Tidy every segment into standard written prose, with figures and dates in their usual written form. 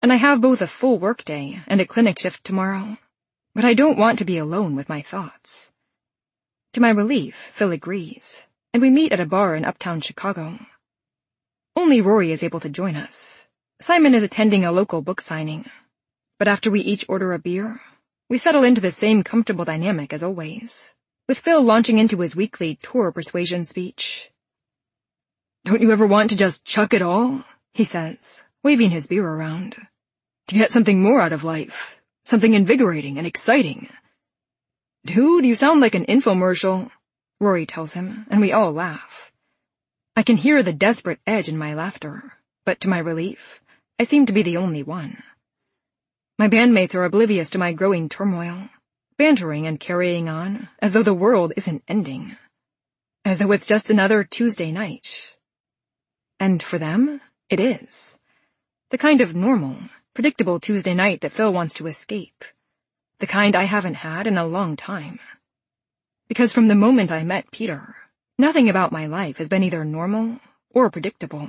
and I have both a full workday and a clinic shift tomorrow, but I don't want to be alone with my thoughts. To my relief, Phil agrees, and we meet at a bar in uptown Chicago. Only Rory is able to join us. Simon is attending a local book signing, but after we each order a beer, we settle into the same comfortable dynamic as always, with Phil launching into his weekly tour persuasion speech. "Don't you ever want to just chuck it all?" he says, waving his beer around. "To get something more out of life, something invigorating and exciting." "Dude, you sound like an infomercial," Rory tells him, and we all laugh. I can hear the desperate edge in my laughter, but to my relief, I seem to be the only one. My bandmates are oblivious to my growing turmoil, bantering and carrying on as though the world isn't ending, as though it's just another Tuesday night. And for them, it is. The kind of normal, predictable Tuesday night that Phil wants to escape. The kind I haven't had in a long time. Because from the moment I met Peter, nothing about my life has been either normal or predictable.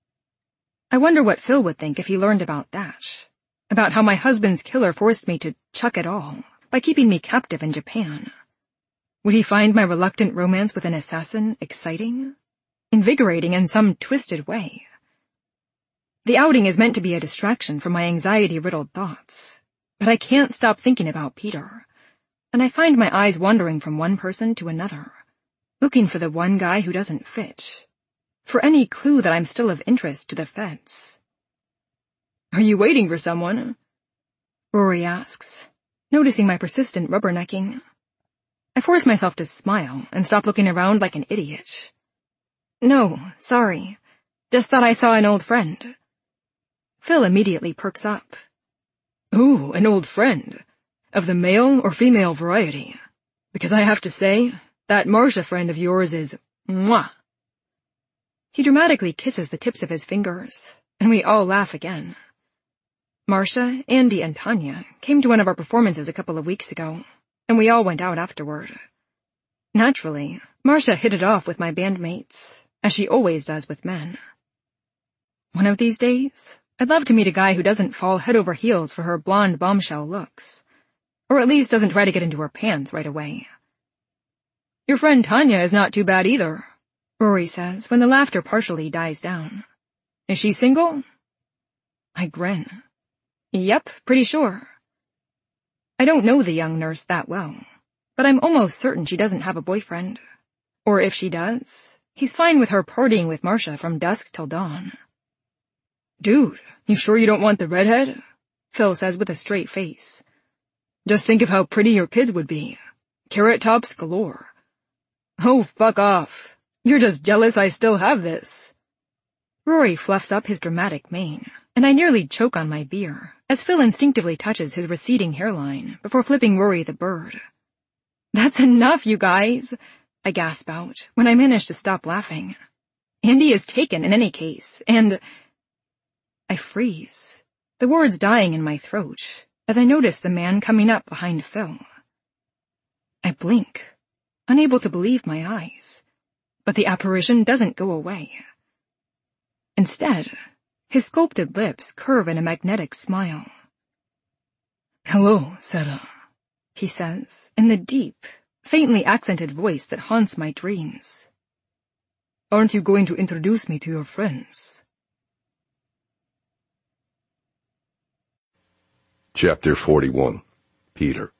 I wonder what Phil would think if he learned about that. About how my husband's killer forced me to chuck it all by keeping me captive in Japan. Would he find my reluctant romance with an assassin exciting? Invigorating in some twisted way? The outing is meant to be a distraction from my anxiety-riddled thoughts, but I can't stop thinking about Peter, and I find my eyes wandering from one person to another, looking for the one guy who doesn't fit, for any clue that I'm still of interest to the feds. "Are you waiting for someone?" Rory asks, noticing my persistent rubbernecking. I force myself to smile and stop looking around like an idiot. "No, sorry. Just thought I saw an old friend." Phil immediately perks up. "Ooh, an old friend. Of the male or female variety? Because I have to say, that Marcia friend of yours is mwah." He dramatically kisses the tips of his fingers, and we all laugh again. Marcia, Andy, and Tanya came to one of our performances a couple of weeks ago, and we all went out afterward. Naturally, Marcia hit it off with my bandmates, as she always does with men. One of these days, I'd love to meet a guy who doesn't fall head over heels for her blonde bombshell looks, or at least doesn't try to get into her pants right away. "Your friend Tanya is not too bad either," Rory says when the laughter partially dies down. "Is she single?" I grin. "Yep, pretty sure." I don't know the young nurse that well, but I'm almost certain she doesn't have a boyfriend. Or if she does, he's fine with her partying with Marcia from dusk till dawn. "Dude, you sure you don't want the redhead?" Phil says with a straight face. "Just think of how pretty your kids would be. Carrot tops galore." "Oh, fuck off. You're just jealous I still have this." Rory fluffs up his dramatic mane, and I nearly choke on my beer as Phil instinctively touches his receding hairline before flipping Rory the bird. "That's enough, you guys," I gasp out when I manage to stop laughing. "Andy is taken in any case, and—" I freeze, the words dying in my throat, as I notice the man coming up behind Phil. I blink, unable to believe my eyes, but the apparition doesn't go away. Instead, his sculpted lips curve in a magnetic smile. "Hello, Sarah," he says, in the deep, faintly accented voice that haunts my dreams. "Aren't you going to introduce me to your friends?" Chapter 41. Peter.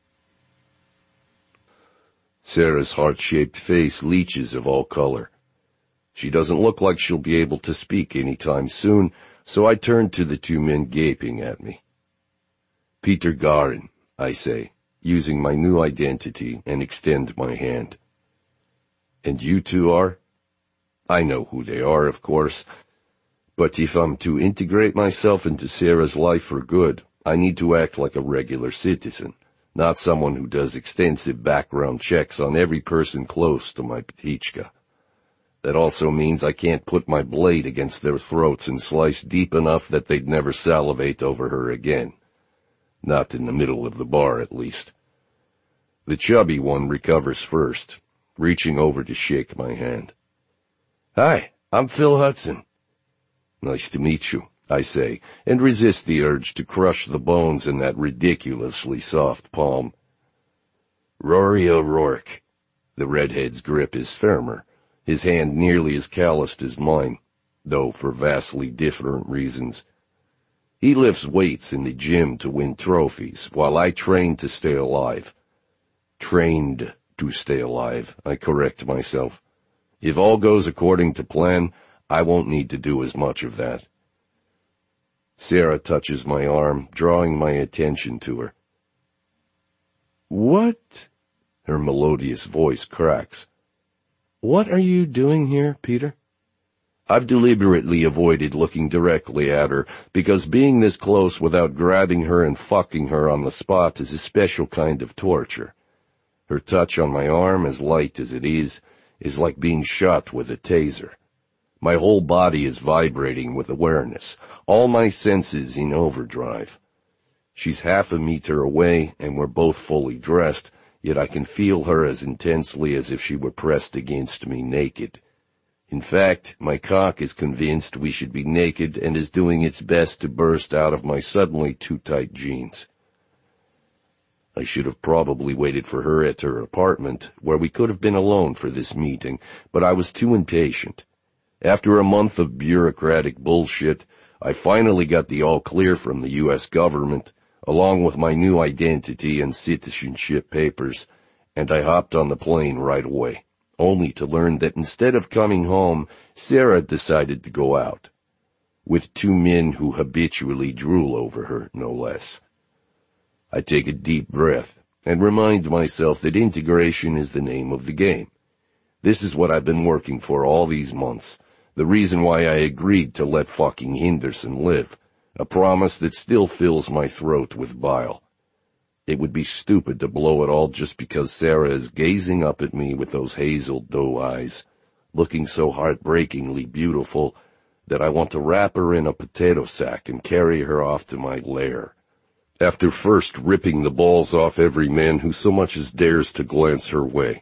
Sarah's heart-shaped face leeches of all color. She doesn't look like she'll be able to speak any time soon, so I turn to the two men gaping at me. "Peter Garin," I say, using my new identity, and extend my hand. "And you two are?" I know who they are, of course, but if I'm to integrate myself into Sarah's life for good, I need to act like a regular citizen, not someone who does extensive background checks on every person close to my Petichka. That also means I can't put my blade against their throats and slice deep enough that they'd never salivate over her again. Not in the middle of the bar, at least. The chubby one recovers first, reaching over to shake my hand. "Hi, I'm Phil Hudson." "Nice to meet you," I say, and resist the urge to crush the bones in that ridiculously soft palm. Rory O'Rourke. The redhead's grip is firmer, his hand nearly as calloused as mine, though for vastly different reasons. He lifts weights in the gym to win trophies, while I train to stay alive. Trained to stay alive, I correct myself. If all goes according to plan, I won't need to do as much of that. Sarah touches my arm, drawing my attention to her. What? Her melodious voice cracks. What are you doing here, Peter? I've deliberately avoided looking directly at her, because being this close without grabbing her and fucking her on the spot is a special kind of torture. Her touch on my arm, as light as it is like being shot with a taser. My whole body is vibrating with awareness, all my senses in overdrive. She's half a meter away, and we're both fully dressed, yet I can feel her as intensely as if she were pressed against me naked. In fact, my cock is convinced we should be naked and is doing its best to burst out of my suddenly too tight jeans. I should have probably waited for her at her apartment, where we could have been alone for this meeting, but I was too impatient. After a month of bureaucratic bullshit, I finally got the all-clear from the U.S. government, along with my new identity and citizenship papers, and I hopped on the plane right away, only to learn that instead of coming home, Sarah decided to go out. With two men who habitually drool over her, no less. I take a deep breath and remind myself that integration is the name of the game. This is what I've been working for all these months, the reason why I agreed to let fucking Henderson live, a promise that still fills my throat with bile. It would be stupid to blow it all just because Sarah is gazing up at me with those hazel doe eyes, looking so heartbreakingly beautiful that I want to wrap her in a potato sack and carry her off to my lair, after first ripping the balls off every man who so much as dares to glance her way.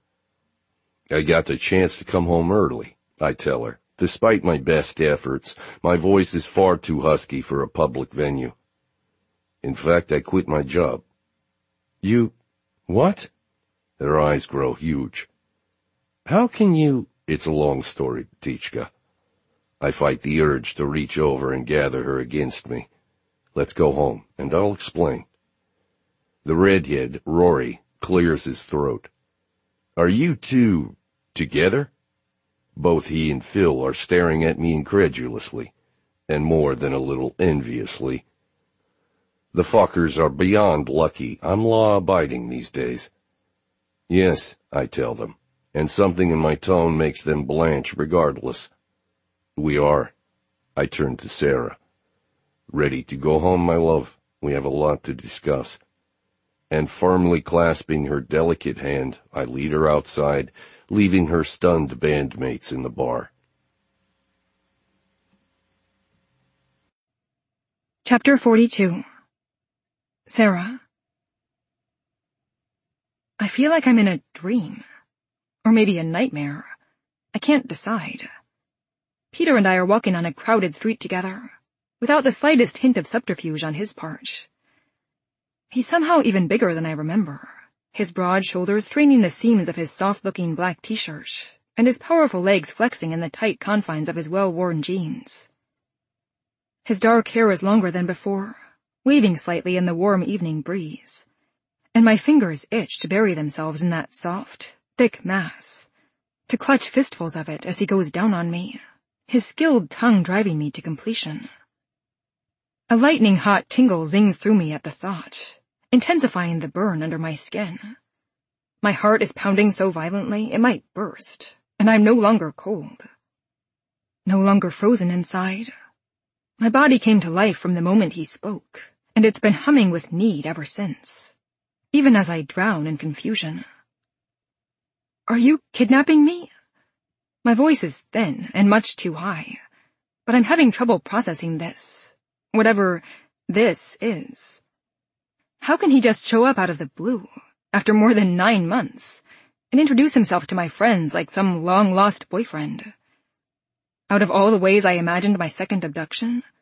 I got the chance to come home early, I tell her. Despite my best efforts, my voice is far too husky for a public venue. In fact, I quit my job. You... what? Her eyes grow huge. How can you... It's a long story, Tichka. I fight the urge to reach over and gather her against me. Let's go home, and I'll explain. The redhead, Rory, clears his throat. Are you two... together? Both he and Phil are staring at me incredulously, and more than a little enviously. The fuckers are beyond lucky. I'm law-abiding these days. Yes, I tell them, and something in my tone makes them blanch regardless. We are. I turn to Sarah. Ready to go home, my love? We have a lot to discuss. And firmly clasping her delicate hand, I lead her outside, leaving her stunned bandmates in the bar. Chapter 42. Sarah. I feel like I'm in a dream. Or maybe a nightmare. I can't decide. Peter and I are walking on a crowded street together, without the slightest hint of subterfuge on his part. He's somehow even bigger than I remember, his broad shoulders straining the seams of his soft-looking black t-shirt, and his powerful legs flexing in the tight confines of his well-worn jeans. His dark hair is longer than before, waving slightly in the warm evening breeze, and my fingers itch to bury themselves in that soft, thick mass, to clutch fistfuls of it as he goes down on me, his skilled tongue driving me to completion. A lightning-hot tingle zings through me at the thought, intensifying the burn under my skin. My heart is pounding so violently it might burst, and I'm no longer cold. No longer frozen inside. My body came to life from the moment he spoke, and it's been humming with need ever since, even as I drown in confusion. Are you kidnapping me? My voice is thin and much too high, but I'm having trouble processing this, whatever this is. How can he just show up out of the blue, after more than 9 months, and introduce himself to my friends like some long-lost boyfriend? Out of all the ways I imagined my second abduction,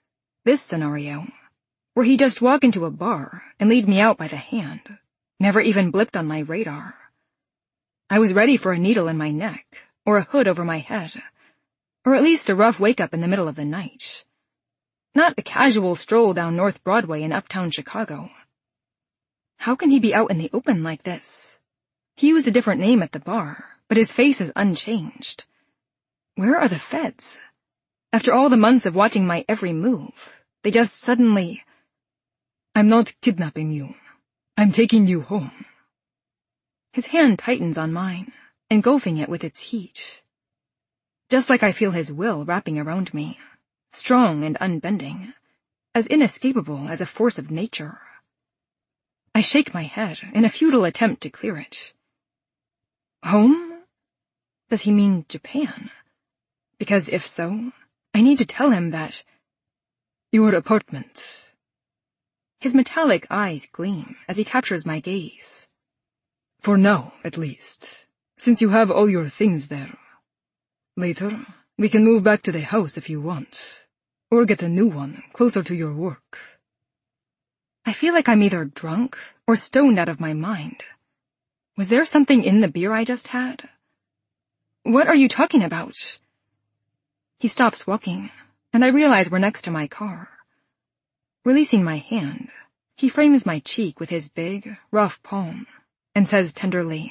This scenario, where he just walk into a bar and lead me out by the hand, never even blipped on my radar. I was ready for a needle in my neck, or a hood over my head, or at least a rough wake-up in the middle of the night. Not a casual stroll down North Broadway in uptown Chicago. How can he be out in the open like this? He used a different name at the bar, but his face is unchanged. Where are the feds? After all the months of watching my every move, they just suddenly... I'm not kidnapping you. I'm taking you home. His hand tightens on mine, engulfing it with its heat. Just like I feel his will wrapping around me, strong and unbending, as inescapable as a force of nature. I shake my head in a futile attempt to clear it. Home? Does he mean Japan? Because if so, I need to tell him that... Your apartment. His metallic eyes gleam as he captures my gaze. For now, at least, since you have all your things there. Later, we can move back to the house if you want, or get a new one closer to your work. I feel like I'm either drunk or stoned out of my mind. Was there something in the beer I just had? What are you talking about? He stops walking, and I realize we're next to my car. Releasing my hand, he frames my cheek with his big, rough palm, and says tenderly,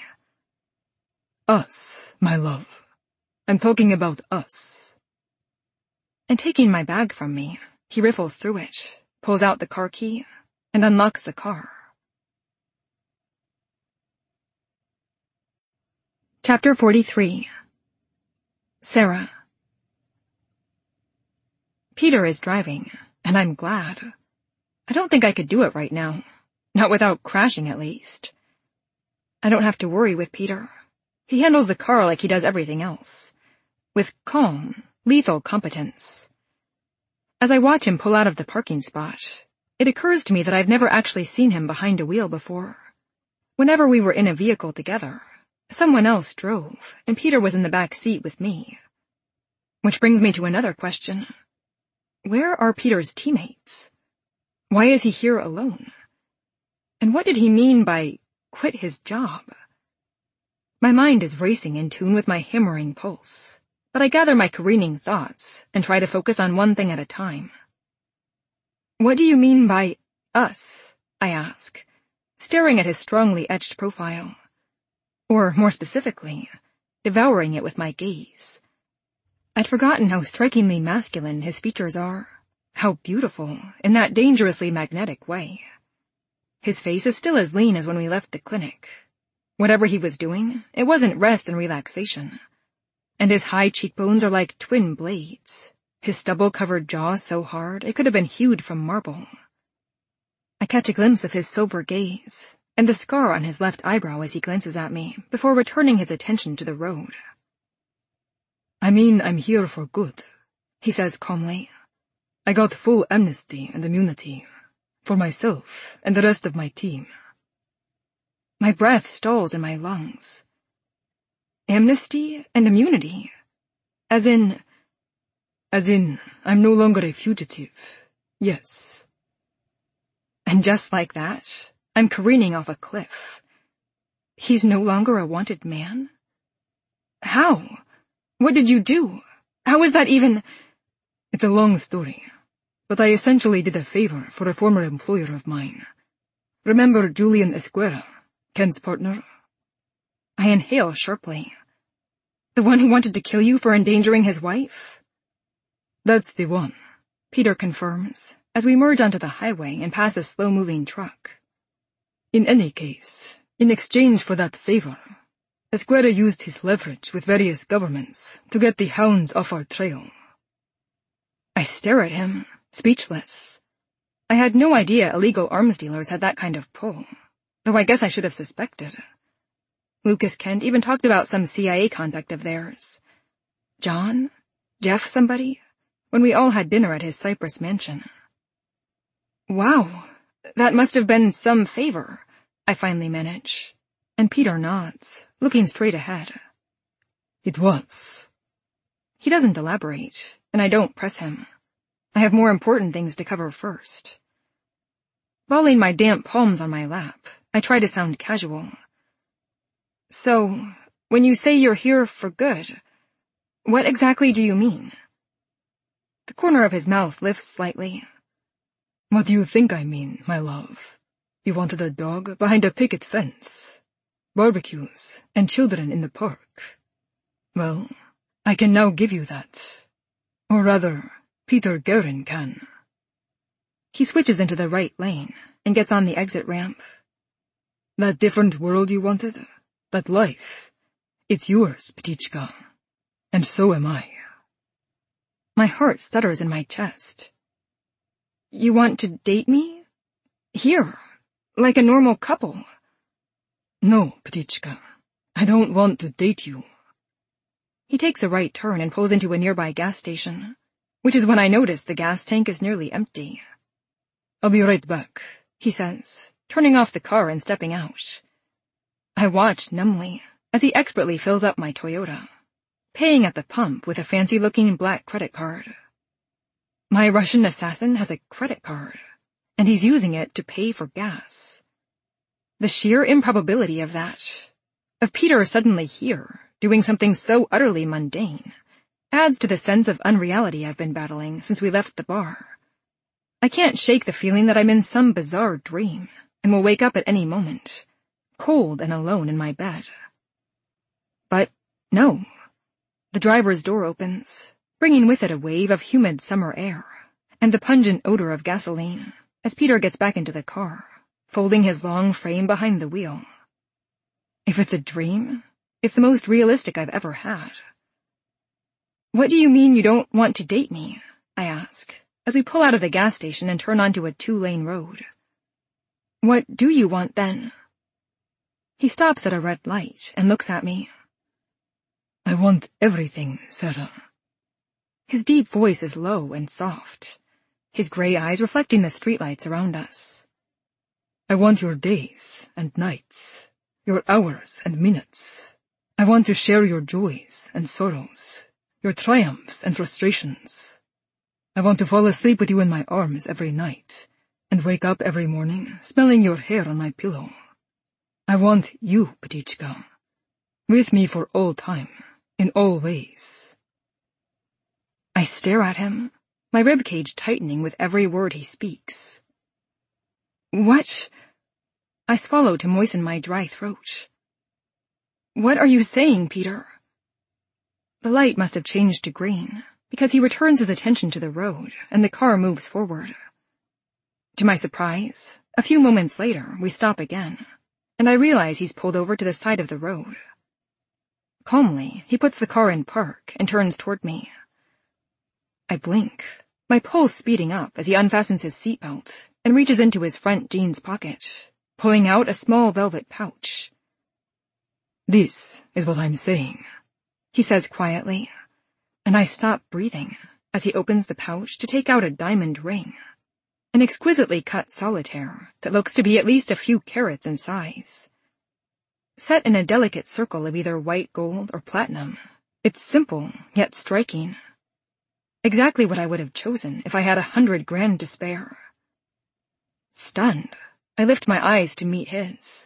Us, my love. I'm talking about us. And taking my bag from me, he riffles through it, pulls out the car key, and unlocks the car. Chapter 43. Sarah. Peter is driving, and I'm glad. I don't think I could do it right now. Not without crashing, at least. I don't have to worry with Peter. He handles the car like he does everything else. With calm, lethal competence. As I watch him pull out of the parking spot, it occurs to me that I've never actually seen him behind a wheel before. Whenever we were in a vehicle together, someone else drove, and Peter was in the back seat with me. Which brings me to another question. Where are Peter's teammates? Why is he here alone? And what did he mean by quit his job? My mind is racing in tune with my hammering pulse, but I gather my careening thoughts and try to focus on one thing at a time. What do you mean by us? I ask, staring at his strongly etched profile. Or, more specifically, devouring it with my gaze. I'd forgotten how strikingly masculine his features are, how beautiful in that dangerously magnetic way. His face is still as lean as when we left the clinic. Whatever he was doing, it wasn't rest and relaxation. And his high cheekbones are like twin blades, his stubble-covered jaw so hard it could have been hewed from marble. I catch a glimpse of his silver gaze, and the scar on his left eyebrow as he glances at me before returning his attention to the road. I mean, I'm here for good, he says calmly. I got full amnesty and immunity, for myself and the rest of my team. My breath stalls in my lungs. Amnesty and immunity? As in, I'm no longer a fugitive. Yes. And just like that, I'm careening off a cliff. He's no longer a wanted man? How? What did you do? How is that even... It's a long story, but I essentially did a favor for a former employer of mine. Remember Julian Esquera, Ken's partner? I inhale sharply. The one who wanted to kill you for endangering his wife? That's the one, Peter confirms, as we merge onto the highway and pass a slow-moving truck. In any case, in exchange for that favor, Esquera used his leverage with various governments to get the hounds off our trail. I stare at him, speechless. I had no idea illegal arms dealers had that kind of pull, though I guess I should have suspected. Lucas Kent even talked about some CIA contact of theirs. John? Jeff somebody? When we all had dinner at his Cypress mansion. Wow, that must have been some favor, I finally manage. And Peter nods, looking straight ahead. It was. He doesn't elaborate, and I don't press him. I have more important things to cover first. Balling my damp palms on my lap, I try to sound casual. So, when you say you're here for good, what exactly do you mean? The corner of his mouth lifts slightly. What do you think I mean, my love? You wanted a dog behind a picket fence, barbecues, and children in the park. Well, I can now give you that. Or rather, Peter Guerin can. He switches into the right lane and gets on the exit ramp. That different world you wanted, that life, it's yours, Petichka. And so am I. My heart stutters in my chest. You want to date me? Here, like a normal couple? No, Petichka. I don't want to date you. He takes a right turn and pulls into a nearby gas station, which is when I notice the gas tank is nearly empty. I'll be right back, he says, turning off the car and stepping out. I watch numbly as he expertly fills up my Toyota, paying at the pump with a fancy-looking black credit card. My Russian assassin has a credit card, and he's using it to pay for gas. The sheer improbability of that, of Peter suddenly here, doing something so utterly mundane, adds to the sense of unreality I've been battling since we left the bar. I can't shake the feeling that I'm in some bizarre dream and will wake up at any moment, cold and alone in my bed. But no. The driver's door opens, bringing with it a wave of humid summer air and the pungent odor of gasoline as Peter gets back into the car, folding his long frame behind the wheel. If it's a dream, it's the most realistic I've ever had. What do you mean you don't want to date me? I ask, as we pull out of the gas station and turn onto a 2-lane road. What do you want then? He stops at a red light and looks at me. I want everything, Sarah. His deep voice is low and soft, his gray eyes reflecting the streetlights around us. I want your days and nights, your hours and minutes. I want to share your joys and sorrows, your triumphs and frustrations. I want to fall asleep with you in my arms every night, and wake up every morning smelling your hair on my pillow. I want you, Petichka, with me for all time, in all ways. I stare at him, my ribcage tightening with every word he speaks. What? I swallow to moisten my dry throat. What are you saying, Peter? The light must have changed to green, because he returns his attention to the road, and the car moves forward. To my surprise, a few moments later, we stop again, and I realize he's pulled over to the side of the road. Calmly, he puts the car in park and turns toward me. I blink, my pulse speeding up as he unfastens his seatbelt and reaches into his front jeans pocket, pulling out a small velvet pouch. This is what I'm saying, he says quietly, and I stop breathing as he opens the pouch to take out a diamond ring, an exquisitely cut solitaire that looks to be at least a few carats in size. Set in a delicate circle of either white gold or platinum, it's simple yet striking. Exactly what I would have chosen if I had 100 grand to spare. Stunned, I lift my eyes to meet his.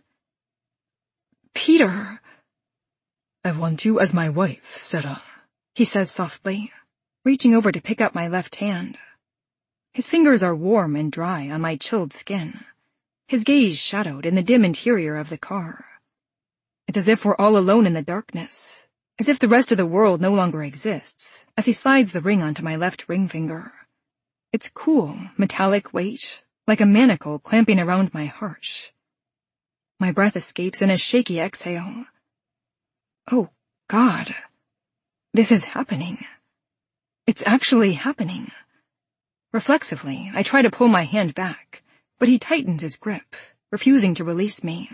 Peter! I want you as my wife, Sarah, he says softly, reaching over to pick up my left hand. His fingers are warm and dry on my chilled skin, his gaze shadowed in the dim interior of the car. It's as if we're all alone in the darkness, as if the rest of the world no longer exists, as he slides the ring onto my left ring finger. Its cool, metallic weight, like a manacle clamping around my heart. My breath escapes in a shaky exhale. Oh, God. This is happening. It's actually happening. Reflexively, I try to pull my hand back, but he tightens his grip, refusing to release me.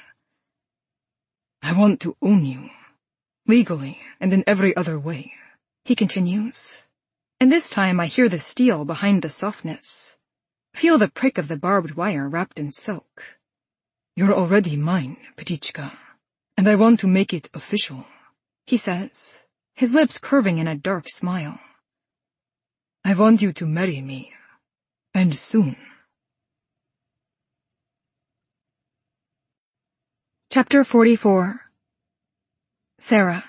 I want to own you, legally and in every other way, he continues. And this time I hear the steel behind the softness, feel the prick of the barbed wire wrapped in silk. You're already mine, Petichka, and I want to make it official, he says, his lips curving in a dark smile. I want you to marry me And soon. Chapter 44. Sarah.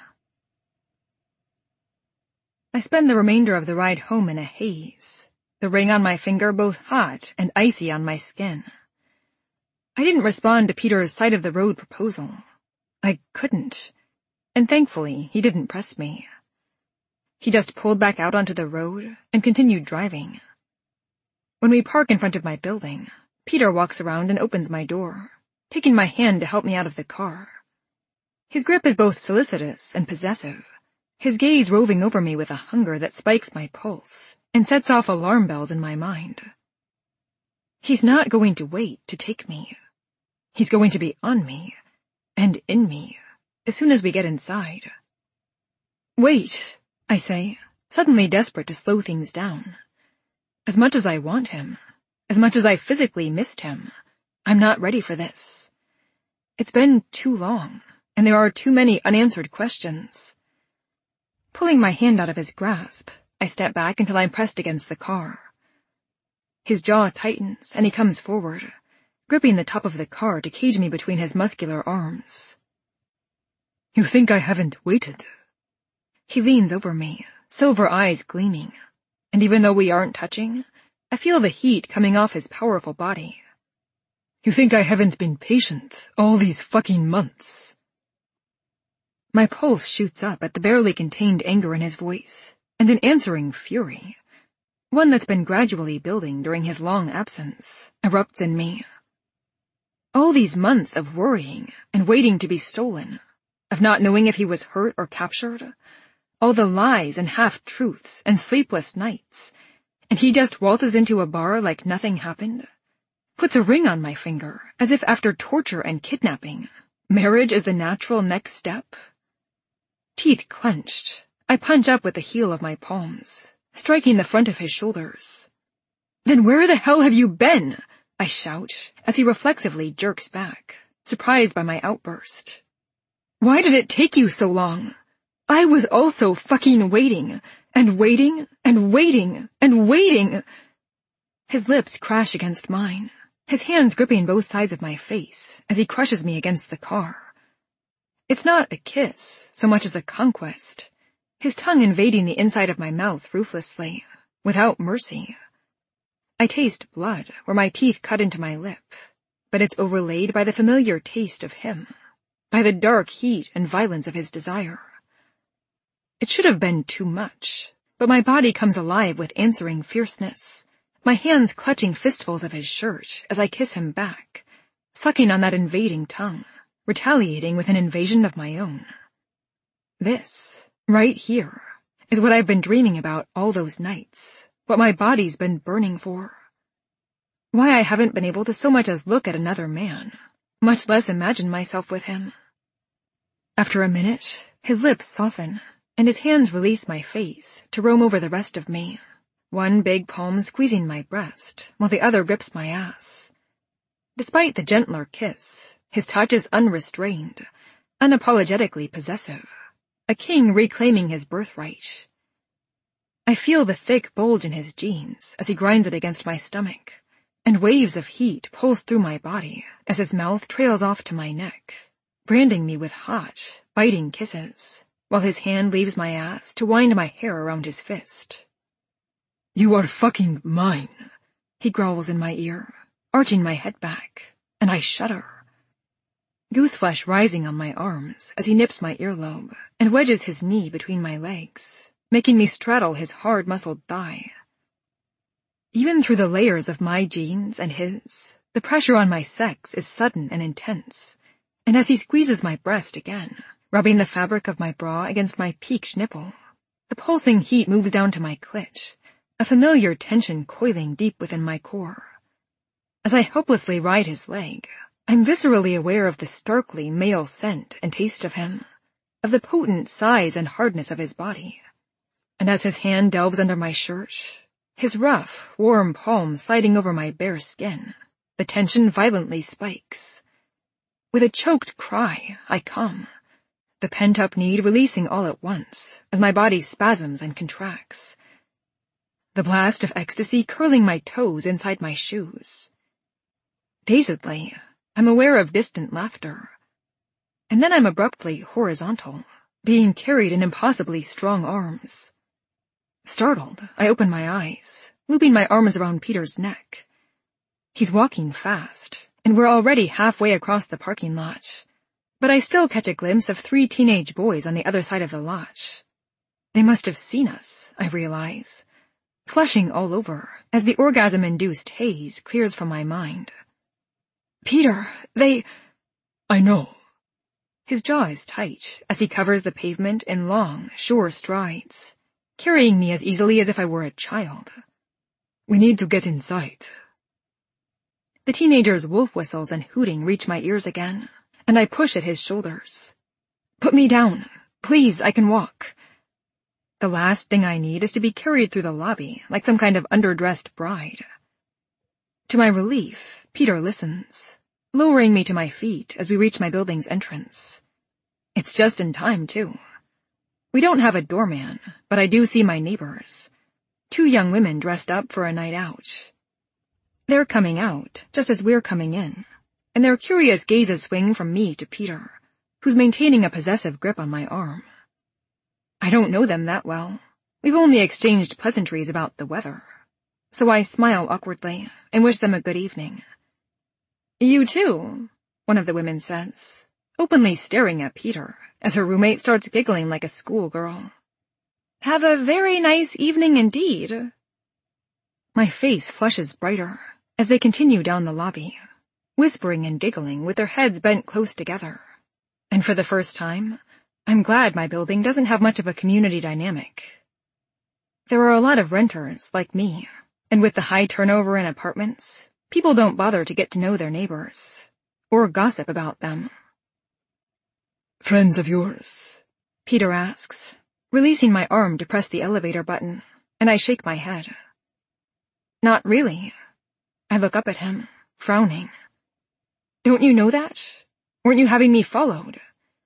I spend the remainder of the ride home in a haze, the ring on my finger both hot and icy on my skin. I didn't respond to Peter's side-of-the-road proposal. I couldn't, and thankfully he didn't press me. He just pulled back out onto the road and continued driving. When we park in front of my building, Peter walks around and opens my door, taking my hand to help me out of the car. His grip is both solicitous and possessive, his gaze roving over me with a hunger that spikes my pulse and sets off alarm bells in my mind. He's not going to wait to take me. He's going to be on me, and in me, as soon as we get inside. Wait, I say, suddenly desperate to slow things down. As much as I want him, as much as I physically missed him, I'm not ready for this. It's been too long, and there are too many unanswered questions. Pulling my hand out of his grasp, I step back until I'm pressed against the car. His jaw tightens, and he comes forward, gripping the top of the car to cage me between his muscular arms. You think I haven't waited? He leans over me, silver eyes gleaming, and even though we aren't touching, I feel the heat coming off his powerful body. You think I haven't been patient all these fucking months? My pulse shoots up at the barely contained anger in his voice, and an answering fury, one that's been gradually building during his long absence, erupts in me. All these months of worrying and waiting to be stolen, of not knowing if he was hurt or captured, all the lies and half-truths and sleepless nights, and he just waltzes into a bar like nothing happened, puts a ring on my finger as if after torture and kidnapping, marriage is the natural next step. Teeth clenched, I punch up with the heel of my palms, striking the front of his shoulders. Then where the hell have you been? I shout, as he reflexively jerks back, surprised by my outburst. Why did it take you so long? I was also fucking waiting, and waiting, and waiting, and waiting. His lips crash against mine, his hands gripping both sides of my face as he crushes me against the car. It's not a kiss, so much as a conquest, his tongue invading the inside of my mouth ruthlessly, without mercy. I taste blood where my teeth cut into my lip, but it's overlaid by the familiar taste of him, by the dark heat and violence of his desire. It should have been too much, but my body comes alive with answering fierceness, my hands clutching fistfuls of his shirt as I kiss him back, sucking on that invading tongue, retaliating with an invasion of my own. This, right here, is what I've been dreaming about all those nights, what my body's been burning for. Why I haven't been able to so much as look at another man, much less imagine myself with him. After a minute, his lips soften, and his hands release my face to roam over the rest of me, one big palm squeezing my breast, while the other grips my ass. Despite the gentler kiss, his touch is unrestrained, unapologetically possessive, a king reclaiming his birthright. I feel the thick bulge in his jeans as he grinds it against my stomach, and waves of heat pulse through my body as his mouth trails off to my neck, branding me with hot, biting kisses, while his hand leaves my ass to wind my hair around his fist. You are fucking mine, he growls in my ear, arching my head back, and I shudder. Gooseflesh rising on my arms as he nips my earlobe and wedges his knee between my legs, making me straddle his hard-muscled thigh. Even through the layers of my jeans and his, the pressure on my sex is sudden and intense, and as he squeezes my breast again, rubbing the fabric of my bra against my peaked nipple, the pulsing heat moves down to my clit, a familiar tension coiling deep within my core. As I helplessly ride his leg, I'm viscerally aware of the starkly male scent and taste of him, of the potent size and hardness of his body. And as his hand delves under my shirt, his rough, warm palm sliding over my bare skin, the tension violently spikes. With a choked cry, I come, the pent-up need releasing all at once as my body spasms and contracts. the blast of ecstasy curling my toes inside my shoes. Dazedly, I'm aware of distant laughter. And then I'm abruptly horizontal, being carried in impossibly strong arms. Startled, I open my eyes, looping my arms around Peter's neck. He's walking fast, and we're already halfway across the parking lot. But I still catch a glimpse of 3 teenage boys on the other side of the lot. They must have seen us, I realize, flushing all over as the orgasm-induced haze clears from my mind. Peter, I know. His jaw is tight as he covers the pavement in long, sure strides, carrying me as easily as if I were a child. We need to get inside. The teenager's wolf whistles and hooting reach my ears again, and I push at his shoulders. Put me down. Please, I can walk. The last thing I need is to be carried through the lobby like some kind of underdressed bride. To my relief, Peter listens, lowering me to my feet as we reach my building's entrance. It's just in time, too. We don't have a doorman, but I do see my neighbors. 2 young women dressed up for a night out. They're coming out just as we're coming in, and their curious gazes swing from me to Peter, who's maintaining a possessive grip on my arm. I don't know them that well. We've only exchanged pleasantries about the weather. So I smile awkwardly and wish them a good evening. You too, one of the women says, openly staring at Peter as her roommate starts giggling like a schoolgirl. Have a very nice evening indeed. My face flushes brighter as they continue down the lobby, whispering and giggling with their heads bent close together. And for the first time, I'm glad my building doesn't have much of a community dynamic. There are a lot of renters like me, and with the high turnover in apartments, people don't bother to get to know their neighbors, or gossip about them. Friends of yours? Peter asks, releasing my arm to press the elevator button, and I shake my head. Not really. I look up at him, frowning. Don't you know that? Weren't you having me followed?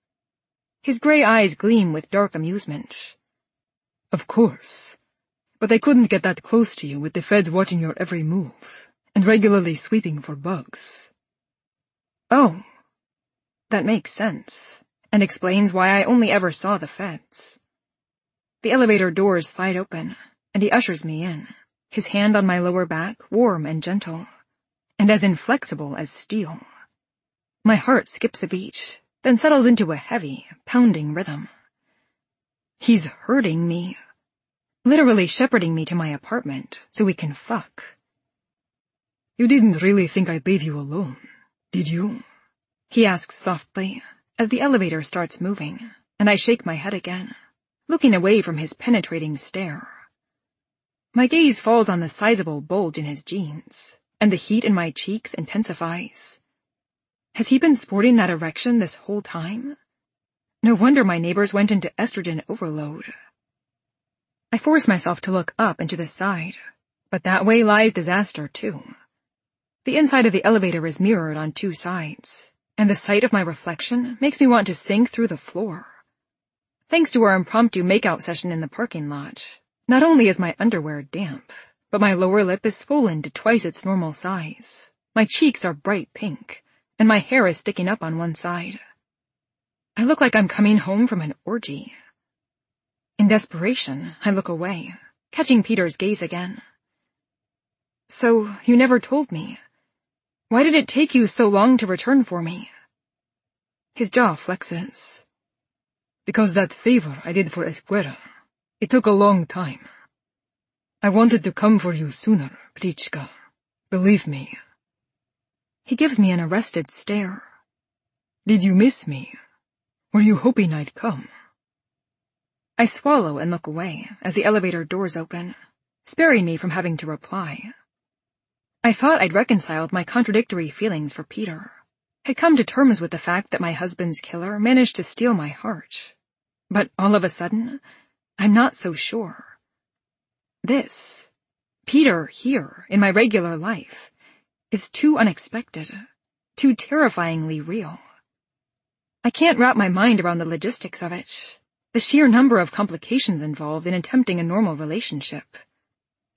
His gray eyes gleam with dark amusement. Of course. But they couldn't get that close to you with the feds watching your every move, and regularly sweeping for bugs. Oh. That makes sense, and explains why I only ever saw the feds. The elevator doors slide open, and he ushers me in, his hand on my lower back warm and gentle, and as inflexible as steel. My heart skips a beat, then settles into a heavy, pounding rhythm. He's hurting me, literally shepherding me to my apartment so we can fuck. You didn't really think I'd leave you alone, did you? He asks softly as the elevator starts moving, and I shake my head again, looking away from his penetrating stare. My gaze falls on the sizable bulge in his jeans, and the heat in my cheeks intensifies. Has he been sporting that erection this whole time? No wonder my neighbors went into estrogen overload. I force myself to look up and to the side, but that way lies disaster too. The inside of the elevator is mirrored on 2 sides, and the sight of my reflection makes me want to sink through the floor. Thanks to our impromptu makeout session in the parking lot, not only is my underwear damp, but my lower lip is swollen to twice its normal size. My cheeks are bright pink, and my hair is sticking up on one side. I look like I'm coming home from an orgy. In desperation, I look away, catching Peter's gaze again. So, you never told me. Why did it take you so long to return for me? His jaw flexes. Because that favor I did for Esquerra, it took a long time. I wanted to come for you sooner, Pritchka. Believe me. He gives me an arrested stare. Did you miss me? Were you hoping I'd come? I swallow and look away as the elevator doors open, sparing me from having to reply. I thought I'd reconciled my contradictory feelings for Peter, had come to terms with the fact that my husband's killer managed to steal my heart. But all of a sudden, I'm not so sure. This, Peter here in my regular life, is too unexpected, too terrifyingly real. I can't wrap my mind around the logistics of it, the sheer number of complications involved in attempting a normal relationship.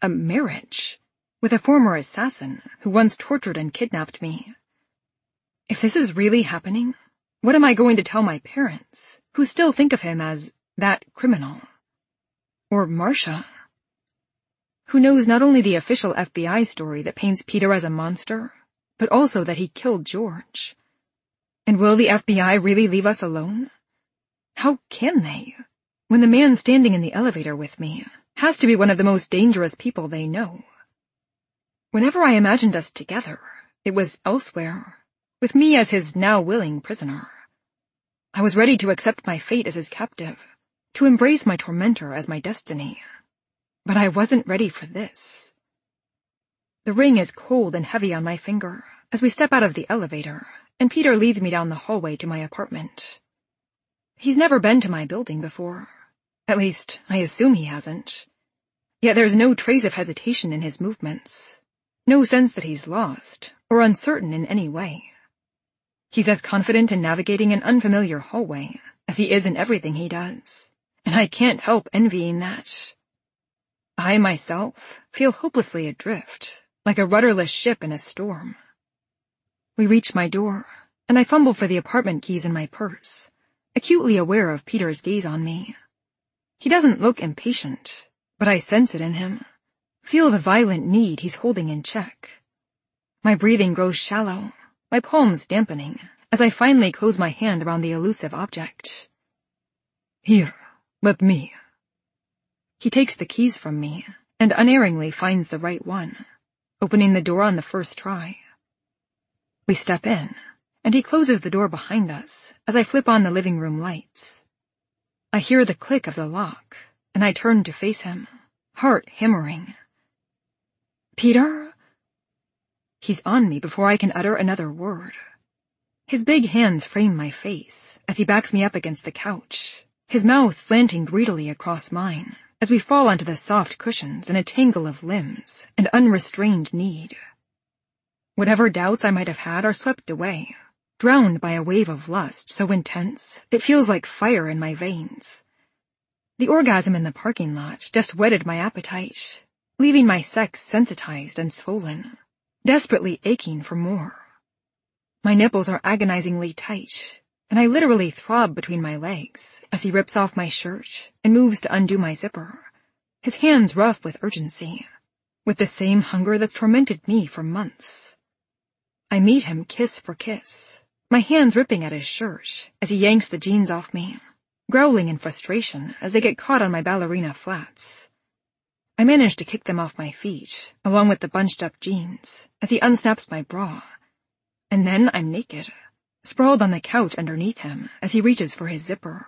A marriage with a former assassin who once tortured and kidnapped me. If this is really happening, what am I going to tell my parents, who still think of him as that criminal? Or Marcia, who knows not only the official FBI story that paints Peter as a monster, but also that he killed George. And will the FBI really leave us alone? How can they, when the man standing in the elevator with me has to be one of the most dangerous people they know? Whenever I imagined us together, it was elsewhere, with me as his now willing prisoner. I was ready to accept my fate as his captive, to embrace my tormentor as my destiny. But I wasn't ready for this. The ring is cold and heavy on my finger as we step out of the elevator, and Peter leads me down the hallway to my apartment. He's never been to my building before. At least, I assume he hasn't. Yet there's no trace of hesitation in his movements. No sense that he's lost, or uncertain in any way. He's as confident in navigating an unfamiliar hallway as he is in everything he does, and I can't help envying that. I, myself, feel hopelessly adrift, like a rudderless ship in a storm. We reach my door, and I fumble for the apartment keys in my purse, acutely aware of Peter's gaze on me. He doesn't look impatient, but I sense it in him, feel the violent need he's holding in check. My breathing grows shallow, my palms dampening, as I finally close my hand around the elusive object. Here, let me. He takes the keys from me, and unerringly finds the right one, opening the door on the first try. We step in, and he closes the door behind us as I flip on the living room lights. I hear the click of the lock, and I turn to face him, heart hammering. Peter? He's on me before I can utter another word. His big hands frame my face as he backs me up against the couch, his mouth slanting greedily across mine as we fall onto the soft cushions in a tangle of limbs and unrestrained need. Whatever doubts I might have had are swept away, drowned by a wave of lust so intense it feels like fire in my veins. The orgasm in the parking lot just whetted my appetite, leaving my sex sensitized and swollen, desperately aching for more. My nipples are agonizingly tight, and I literally throb between my legs as he rips off my shirt and moves to undo my zipper, his hands rough with urgency, with the same hunger that's tormented me for months. I meet him kiss for kiss, my hands ripping at his shirt as he yanks the jeans off me, growling in frustration as they get caught on my ballerina flats. I manage to kick them off my feet, along with the bunched-up jeans, as he unsnaps my bra. And then I'm naked, sprawled on the couch underneath him as he reaches for his zipper.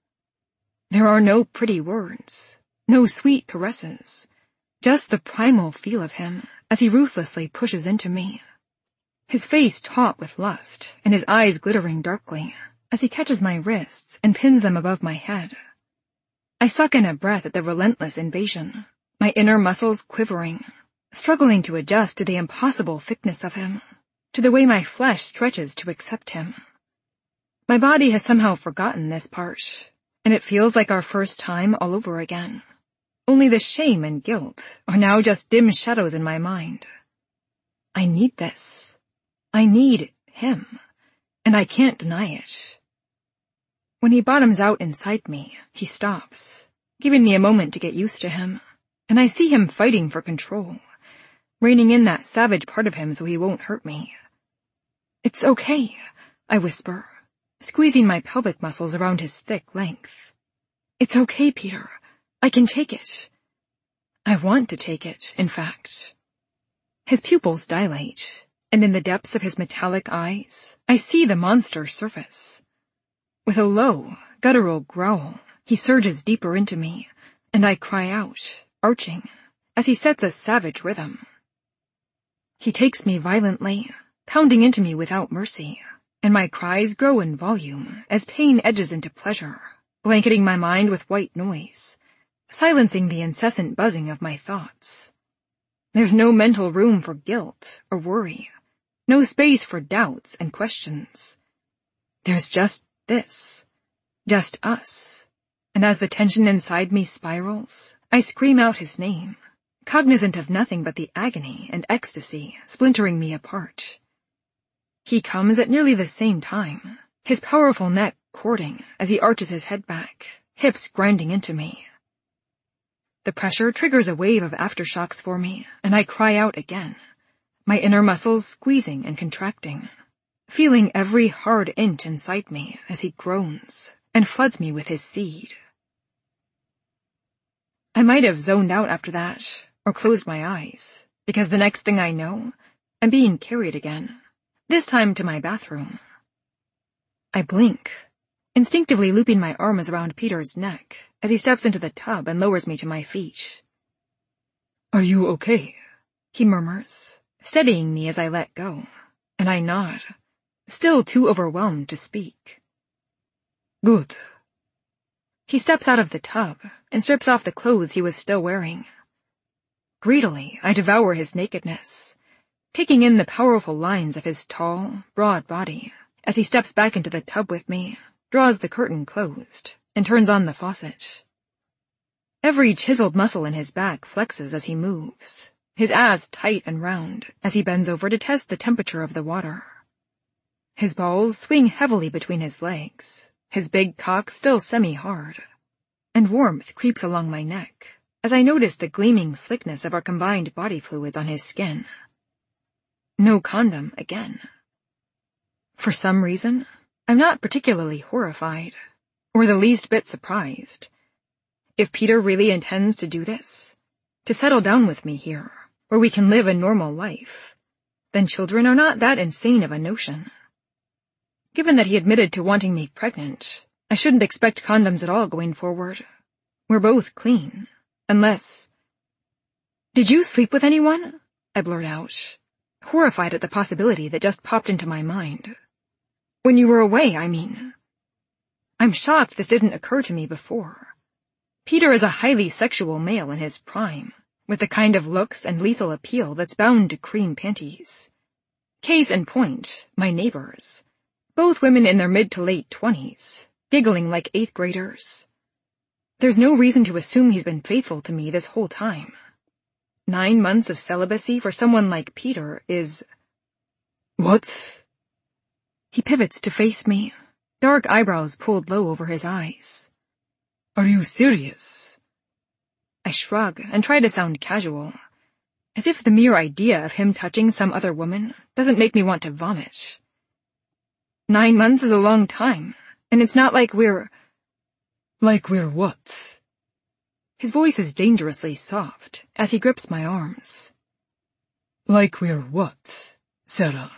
There are no pretty words, no sweet caresses, just the primal feel of him as he ruthlessly pushes into me. His face taut with lust and his eyes glittering darkly as he catches my wrists and pins them above my head. I suck in a breath at the relentless invasion, my inner muscles quivering, struggling to adjust to the impossible thickness of him, to the way my flesh stretches to accept him. My body has somehow forgotten this part, and it feels like our first time all over again. Only the shame and guilt are now just dim shadows in my mind. I need this. I need him, and I can't deny it. When he bottoms out inside me, he stops, giving me a moment to get used to him, and I see him fighting for control, reining in that savage part of him so he won't hurt me. It's okay, I whisper, squeezing my pelvic muscles around his thick length. It's okay, Peter. I can take it. I want to take it, in fact. His pupils dilate, and in the depths of his metallic eyes, I see the monster surface. With a low, guttural growl, he surges deeper into me, and I cry out, arching, as he sets a savage rhythm. He takes me violently, pounding into me without mercy, and my cries grow in volume as pain edges into pleasure, blanketing my mind with white noise, silencing the incessant buzzing of my thoughts. There's no mental room for guilt or worry, no space for doubts and questions. There's just this, just us, and as the tension inside me spirals, I scream out his name, cognizant of nothing but the agony and ecstasy splintering me apart. He comes at nearly the same time, his powerful neck cording as he arches his head back, hips grinding into me. The pressure triggers a wave of aftershocks for me, and I cry out again, my inner muscles squeezing and contracting, feeling every hard inch inside me as he groans and floods me with his seed. I might have zoned out after that, or closed my eyes, because the next thing I know, I'm being carried again, this time to my bathroom. I blink, instinctively looping my arms around Peter's neck as he steps into the tub and lowers me to my feet. "Are you okay?" he murmurs, steadying me as I let go, and I nod, still too overwhelmed to speak. "Good." He steps out of the tub and strips off the clothes he was still wearing. Greedily, I devour his nakedness, taking in the powerful lines of his tall, broad body as he steps back into the tub with me, draws the curtain closed, and turns on the faucet. Every chiseled muscle in his back flexes as he moves, his ass tight and round as he bends over to test the temperature of the water. His balls swing heavily between his legs, his big cock still semi-hard, and warmth creeps along my neck as I notice the gleaming slickness of our combined body fluids on his skin. No condom again. For some reason, I'm not particularly horrified, or the least bit surprised. If Peter really intends to do this, to settle down with me here, where we can live a normal life, then children are not that insane of a notion. Given that he admitted to wanting me pregnant, I shouldn't expect condoms at all going forward. We're both clean, unless... "Did you sleep with anyone?" I blurt out, horrified at the possibility that just popped into my mind. "When you were away, I mean." I'm shocked this didn't occur to me before. Peter is a highly sexual male in his prime, with the kind of looks and lethal appeal that's bound to cream panties. Case in point, my neighbors. Both women in their mid to late 20s, giggling like 8th graders. There's no reason to assume he's been faithful to me this whole time. 9 months of celibacy for someone like Peter is... "What?" He pivots to face me, dark eyebrows pulled low over his eyes. "Are you serious?" I shrug and try to sound casual, as if the mere idea of him touching some other woman doesn't make me want to vomit. 9 months is a long time, and it's not like we're... "Like we're what?" His voice is dangerously soft as he grips my arms. "Like we're what, Sarah?"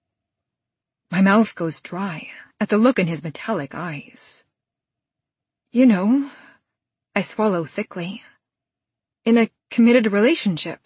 My mouth goes dry at the look in his metallic eyes. "You know," I swallow thickly, "in a committed relationship."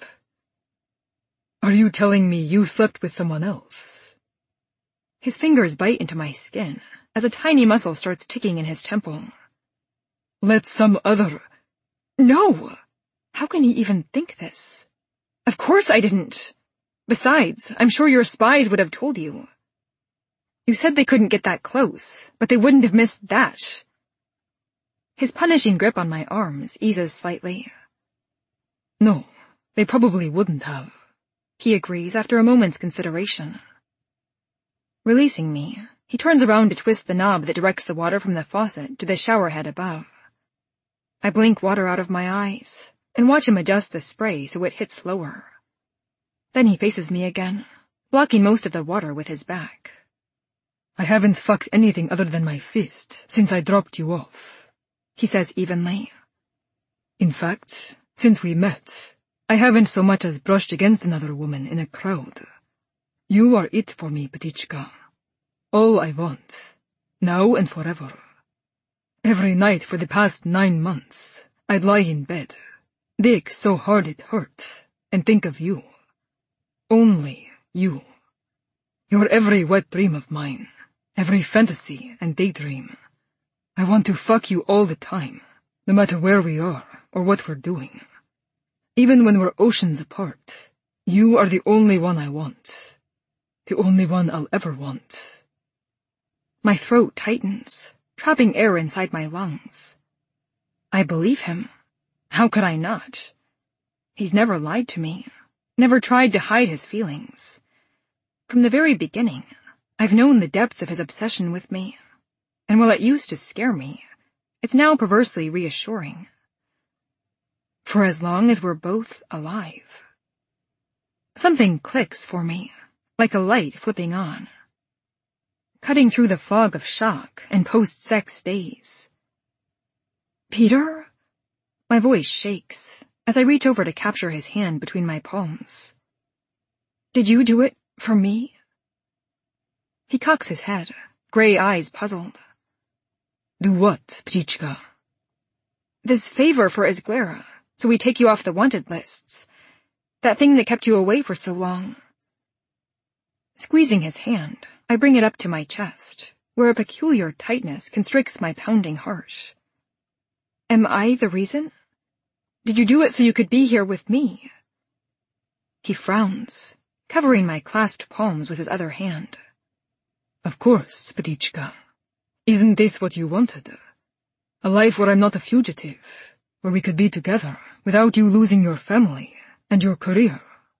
"Are you telling me you slept with someone else?" His fingers bite into my skin as a tiny muscle starts ticking in his temple. "Let some other..." "No! How can he even think this? Of course I didn't. Besides, I'm sure your spies would have told you. You said they couldn't get that close, but they wouldn't have missed that." His punishing grip on my arms eases slightly. "No, they probably wouldn't have," he agrees after a moment's consideration. Releasing me, he turns around to twist the knob that directs the water from the faucet to the shower head above. I blink water out of my eyes and watch him adjust the spray so it hits lower. Then he faces me again, blocking most of the water with his back. "I haven't fucked anything other than my fist since I dropped you off," he says evenly. "In fact, since we met, I haven't so much as brushed against another woman in a crowd. You are it for me, Petichka. All I want, now and forever. Every night for the past 9 months, I'd lie in bed, dick so hard it hurt, and think of you. Only you. You're every wet dream of mine, every fantasy and daydream. I want to fuck you all the time, no matter where we are or what we're doing. Even when we're oceans apart, you are the only one I want. The only one I'll ever want." My throat tightens, trapping air inside my lungs. I believe him. How could I not? He's never lied to me, never tried to hide his feelings. From the very beginning, I've known the depth of his obsession with me, and while it used to scare me, it's now perversely reassuring. For as long as we're both alive. Something clicks for me, like a light flipping on, cutting through the fog of shock and post-sex days. Peter? My voice shakes as I reach over to capture his hand between my palms. Did you do it for me? He cocks his head, gray eyes puzzled. Do what, Ptichka? This favor for Esguerra, so we take you off the wanted lists. That thing that kept you away for so long. Squeezing his hand, I bring it up to my chest, where a peculiar tightness constricts my pounding heart. Am I the reason? Did you do it so you could be here with me? He frowns, covering my clasped palms with his other hand. Of course, Ptichka. Isn't this what you wanted? A life where I'm not a fugitive, where we could be together without you losing your family and your career.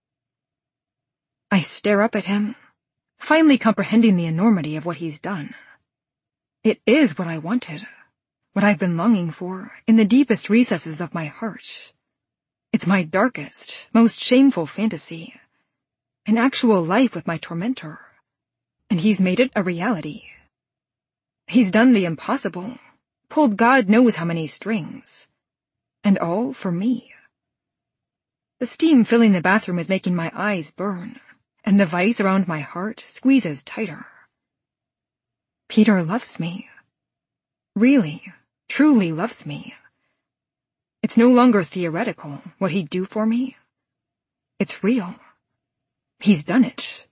I stare up at him, finally comprehending the enormity of what he's done. It is what I wanted, what I've been longing for in the deepest recesses of my heart. It's my darkest, most shameful fantasy, an actual life with my tormentor, and he's made it a reality. He's done the impossible, pulled God knows how many strings, and all for me. The steam filling the bathroom is making my eyes burn, and the vice around my heart squeezes tighter. Peter loves me. Really, truly loves me. It's no longer theoretical, what he'd do for me. It's real. He's done it.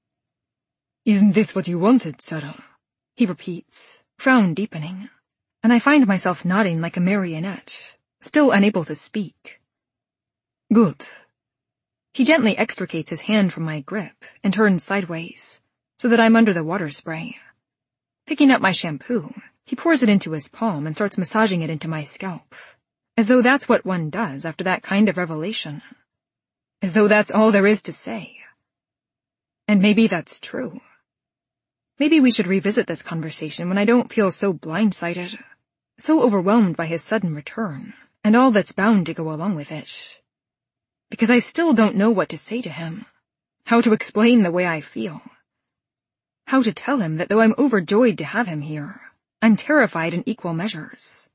Isn't this what you wanted, Sarah? He repeats, frown deepening, and I find myself nodding like a marionette, still unable to speak. Good. He gently extricates his hand from my grip and turns sideways, so that I'm under the water spray. Picking up my shampoo, he pours it into his palm and starts massaging it into my scalp, as though that's what one does after that kind of revelation. As though that's all there is to say. And maybe that's true. Maybe we should revisit this conversation when I don't feel so blindsided, so overwhelmed by his sudden return, and all that's bound to go along with it. Because I still don't know what to say to him, how to explain the way I feel, how to tell him that though I'm overjoyed to have him here, I'm terrified in equal measures.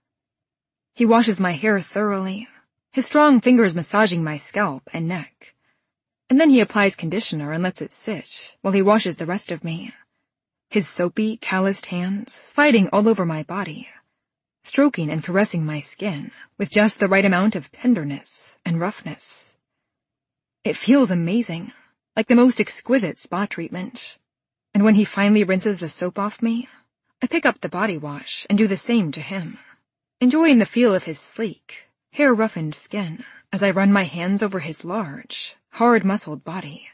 He washes my hair thoroughly, his strong fingers massaging my scalp and neck, and then he applies conditioner and lets it sit while he washes the rest of me. His soapy, calloused hands sliding all over my body, stroking and caressing my skin with just the right amount of tenderness and roughness. It feels amazing, like the most exquisite spa treatment. And when he finally rinses the soap off me, I pick up the body wash and do the same to him, enjoying the feel of his sleek, hair-roughened skin as I run my hands over his large, hard-muscled body.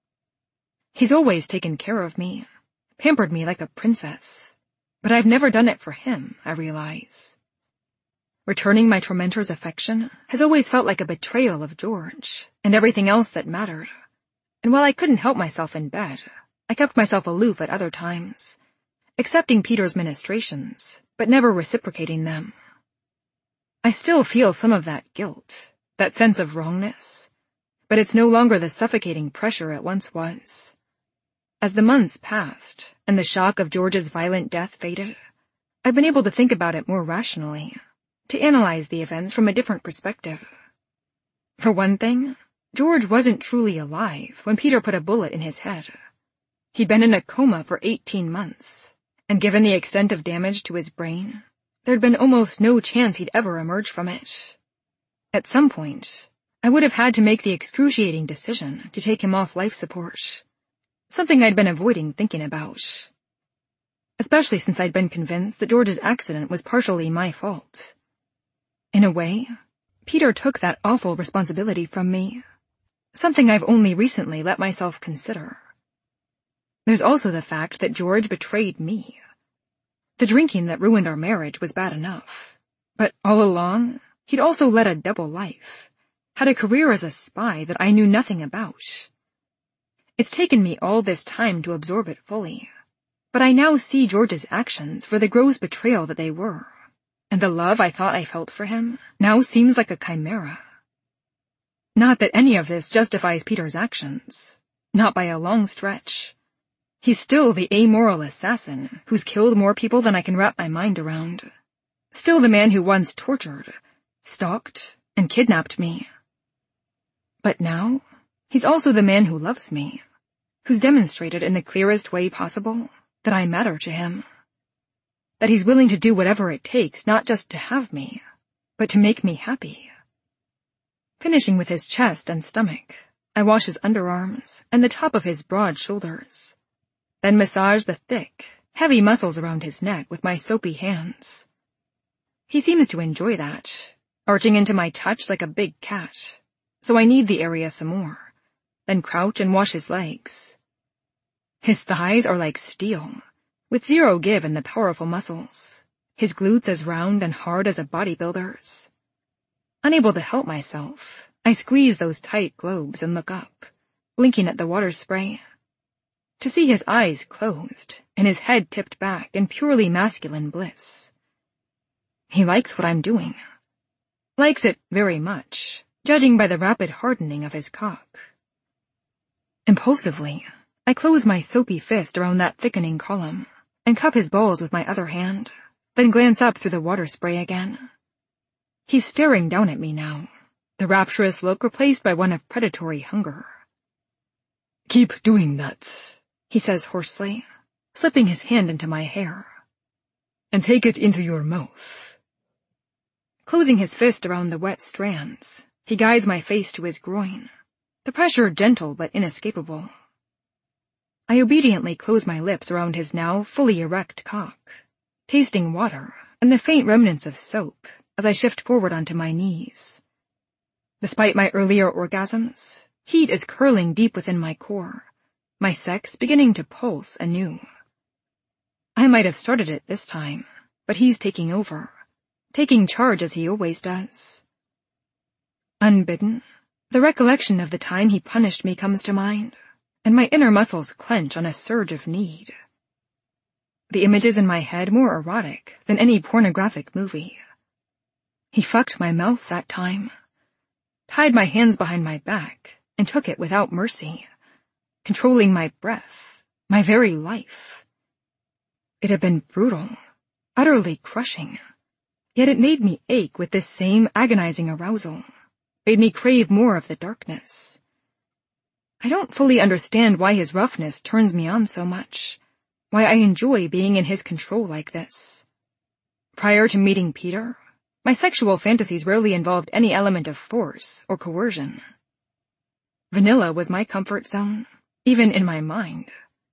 He's always taken care of me, pampered me like a princess, but I've never done it for him, I realize. Returning my tormentor's affection has always felt like a betrayal of George and everything else that mattered, and while I couldn't help myself in bed, I kept myself aloof at other times, accepting Peter's ministrations, but never reciprocating them. I still feel some of that guilt, that sense of wrongness, but it's no longer the suffocating pressure it once was. As the months passed, and the shock of George's violent death faded, I've been able to think about it more rationally, to analyze the events from a different perspective. For one thing, George wasn't truly alive when Peter put a bullet in his head. He'd been in a coma for 18 months, and given the extent of damage to his brain, there'd been almost no chance he'd ever emerge from it. At some point, I would have had to make the excruciating decision to take him off life support, something I'd been avoiding thinking about. Especially since I'd been convinced that George's accident was partially my fault. In a way, Peter took that awful responsibility from me, something I've only recently let myself consider. There's also the fact that George betrayed me. The drinking that ruined our marriage was bad enough, but all along, he'd also led a double life, had a career as a spy that I knew nothing about. It's taken me all this time to absorb it fully, but I now see George's actions for the gross betrayal that they were, and the love I thought I felt for him now seems like a chimera. Not that any of this justifies Peter's actions, not by a long stretch. He's still the amoral assassin who's killed more people than I can wrap my mind around. Still the man who once tortured, stalked, and kidnapped me. But now, he's also the man who loves me, who's demonstrated in the clearest way possible that I matter to him. That he's willing to do whatever it takes not just to have me, but to make me happy. Finishing with his chest and stomach, I wash his underarms and the top of his broad shoulders, then massage the thick, heavy muscles around his neck with my soapy hands. He seems to enjoy that, arching into my touch like a big cat, so I knead the area some more, then crouch and wash his legs. His thighs are like steel, with zero give in the powerful muscles, his glutes as round and hard as a bodybuilder's. Unable to help myself, I squeeze those tight globes and look up, blinking at the water spray. To see his eyes closed and his head tipped back in purely masculine bliss. He likes what I'm doing. Likes it very much, judging by the rapid hardening of his cock. Impulsively, I close my soapy fist around that thickening column and cup his balls with my other hand, then glance up through the water spray again. He's staring down at me now, the rapturous look replaced by one of predatory hunger. "Keep doing that," he says hoarsely, slipping his hand into my hair. "And take it into your mouth." Closing his fist around the wet strands, he guides my face to his groin, the pressure gentle but inescapable. I obediently close my lips around his now fully erect cock, tasting water and the faint remnants of soap as I shift forward onto my knees. Despite my earlier orgasms, heat is curling deep within my core, my sex beginning to pulse anew. I might have started it this time, but he's taking over, taking charge as he always does. Unbidden, the recollection of the time he punished me comes to mind, and my inner muscles clench on a surge of need. The images in my head more erotic than any pornographic movie. He fucked my mouth that time, tied my hands behind my back, and took it without mercy, controlling my breath, my very life. It had been brutal, utterly crushing, yet it made me ache with this same agonizing arousal, made me crave more of the darkness. I don't fully understand why his roughness turns me on so much, why I enjoy being in his control like this. Prior to meeting Peter, my sexual fantasies rarely involved any element of force or coercion. Vanilla was my comfort zone, even in my mind.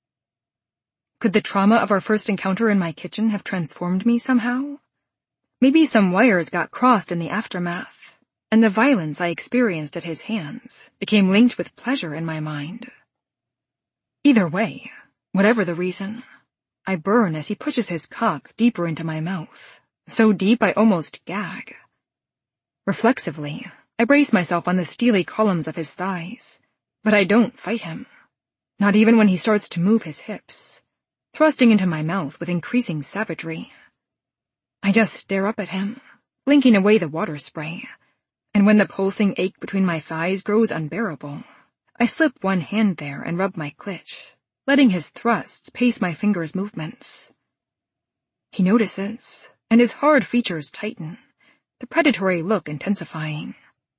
Could the trauma of our first encounter in my kitchen have transformed me somehow? Maybe some wires got crossed in the aftermath, and the violence I experienced at his hands became linked with pleasure in my mind. Either way, whatever the reason, I burn as he pushes his cock deeper into my mouth, so deep I almost gag. Reflexively, I brace myself on the steely columns of his thighs, but I don't fight him, not even when he starts to move his hips, thrusting into my mouth with increasing savagery. I just stare up at him, blinking away the water spray, and when the pulsing ache between my thighs grows unbearable, I slip one hand there and rub my clit, letting his thrusts pace my fingers' movements. He notices, and his hard features tighten, the predatory look intensifying.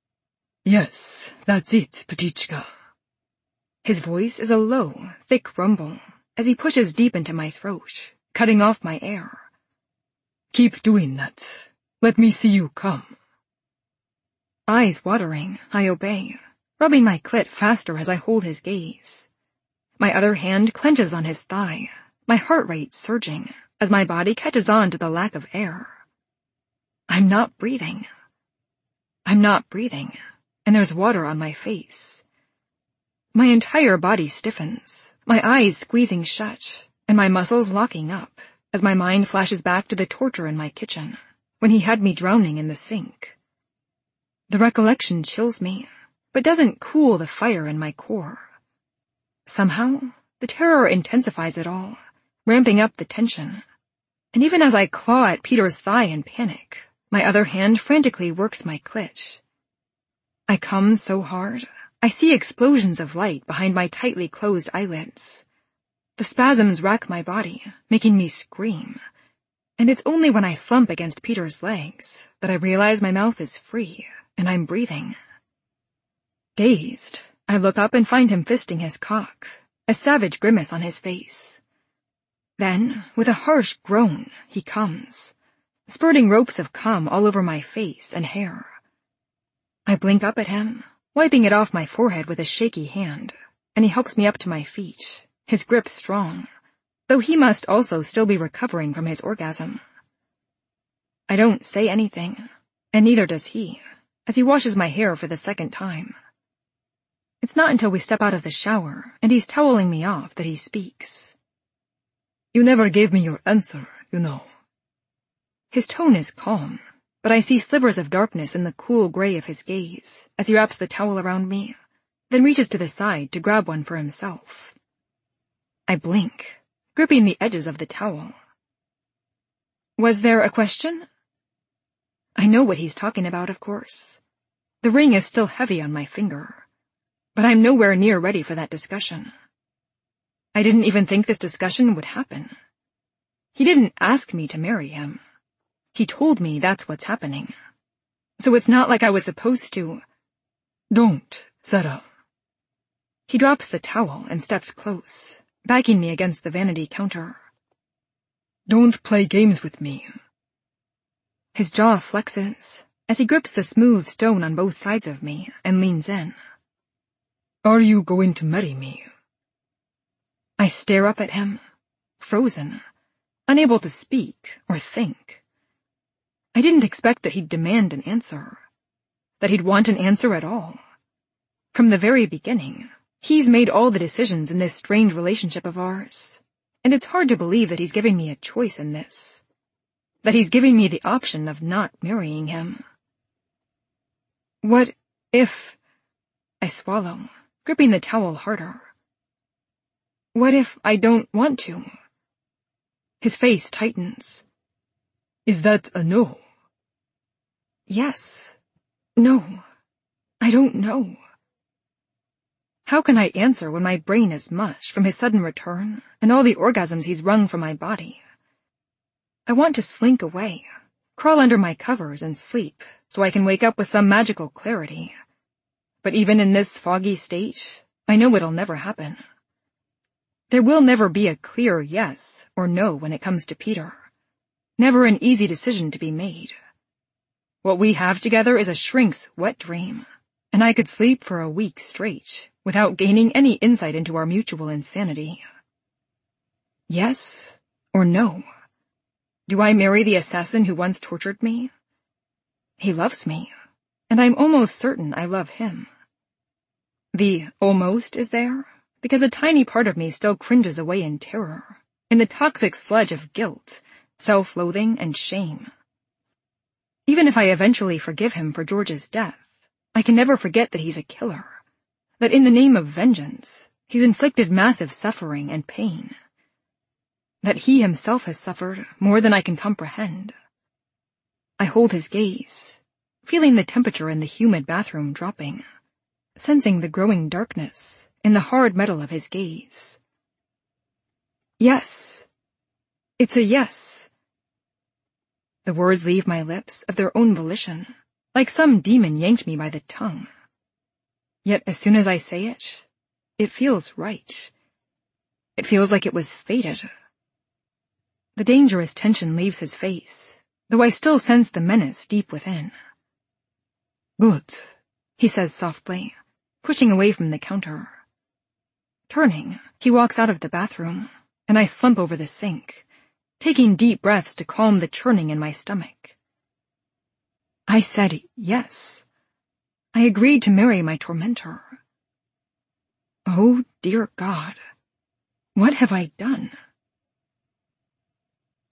"Yes, that's it, Petichka." His voice is a low, thick rumble as he pushes deep into my throat, cutting off my air. "Keep doing that. Let me see you come." Eyes watering, I obey, rubbing my clit faster as I hold his gaze. My other hand clenches on his thigh, my heart rate surging as my body catches on to the lack of air. I'm not breathing, and there's water on my face. My entire body stiffens, my eyes squeezing shut, and my muscles locking up as my mind flashes back to the torture in my kitchen, when he had me drowning in the sink. The recollection chills me, but doesn't cool the fire in my core. Somehow, the terror intensifies it all, ramping up the tension. And even as I claw at Peter's thigh in panic, my other hand frantically works my clit. I come so hard, I see explosions of light behind my tightly closed eyelids. The spasms rack my body, making me scream. And it's only when I slump against Peter's legs that I realize my mouth is free and I'm breathing. Dazed, I look up and find him fisting his cock, a savage grimace on his face. Then, with a harsh groan, he comes, spurting ropes of cum all over my face and hair. I blink up at him, wiping it off my forehead with a shaky hand, and he helps me up to my feet, his grip strong, though he must also still be recovering from his orgasm. I don't say anything, and neither does he, as he washes my hair for the second time. It's not until we step out of the shower and he's toweling me off that he speaks. You never gave me your answer, you know. His tone is calm, but I see slivers of darkness in the cool gray of his gaze as he wraps the towel around me, then reaches to the side to grab one for himself. I blink, gripping the edges of the towel. Was there a question? I know what he's talking about, of course. The ring is still heavy on my finger, but I'm nowhere near ready for that discussion. I didn't even think this discussion would happen. He didn't ask me to marry him. He told me that's what's happening. So it's not like I was supposed to. Don't, Sarah. He drops the towel and steps close, backing me against the vanity counter. Don't play games with me. His jaw flexes as he grips the smooth stone on both sides of me and leans in. Are you going to marry me? I stare up at him, frozen, unable to speak or think. I didn't expect that he'd demand an answer, that he'd want an answer at all. From the very beginning, he's made all the decisions in this strained relationship of ours, and it's hard to believe that he's giving me a choice in this, that he's giving me the option of not marrying him. What if... I swallow, gripping the towel harder. What if I don't want to? His face tightens. Is that a no? Yes. No. I don't know. How can I answer when my brain is mush from his sudden return and all the orgasms he's wrung from my body? I want to slink away, crawl under my covers and sleep so I can wake up with some magical clarity. But even in this foggy state, I know it'll never happen. There will never be a clear yes or no when it comes to Peter. Never an easy decision to be made. What we have together is a shrink's wet dream, and I could sleep for a week straight without gaining any insight into our mutual insanity. Yes or no? Do I marry the assassin who once tortured me? He loves me, and I'm almost certain I love him. The almost is there because a tiny part of me still cringes away in terror, in the toxic sludge of guilt, self-loathing, and shame. Even if I eventually forgive him for George's death, I can never forget that he's a killer, that in the name of vengeance, he's inflicted massive suffering and pain, that he himself has suffered more than I can comprehend. I hold his gaze, feeling the temperature in the humid bathroom dropping, sensing the growing darkness in the hard metal of his gaze. Yes. It's a yes. The words leave my lips of their own volition, like some demon yanked me by the tongue. Yet as soon as I say it, it feels right. It feels like it was fated. The dangerous tension leaves his face, though I still sense the menace deep within. Good, he says softly, pushing away from the counter. Turning, he walks out of the bathroom, and I slump over the sink, taking deep breaths to calm the churning in my stomach. I said yes. I agreed to marry my tormentor. Oh, dear God, what have I done?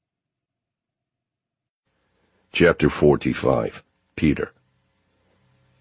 Chapter 45. Peter.